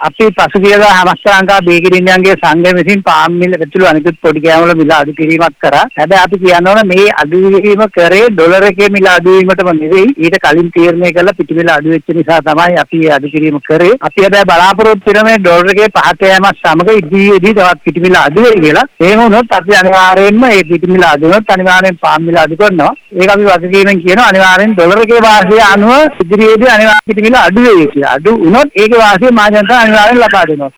අපි පසුගියදා හමස්ත ලංකා බීගිරින්යන්ගේ සංඝය විසින් පාම් මිල ඇතුළු අනිකුත් පොඩි කෑම වල මිල අඩු කිරීමක් කරා. හැබැයි අපි කියන්න ඕන මේ අඩු කිරීම කරේ ඩොලර් එකේ මිල අඩු වීමටම නෙවෙයි. ඊට කලින් තීරණය කළා පිටි මිල අඩු වෙච්ච නිසා තමයි අපි අඩු කිරීම කරේ. අපි හැබැයි බලාපොරොත්තු වෙන මේ ඩොලර් එකේ පහත යෑමත් සමග ඉදිරියේදී තවත් පිටි මිල අඩු වෙයි කියලා. එහෙම වුණොත් අපි අනිවාර්යයෙන්ම මේ පිටි මිල අඩු වුණොත් අනිවාර්යෙන් පාම් මිල අඩු කරනවා. ඒක අපි වගකීමෙන් කියනවා අනිවාර්යෙන් ඩොලර් එකේ වාසිය අනුව ඉදිරියේදී අනිවාර්යෙන් පිටි මිල අඩු වෙයි කියලා. අඩු වුණොත් ඒකේ වාසිය මහජනතාව අනිවාර්යෙන් ලබා දෙනවා.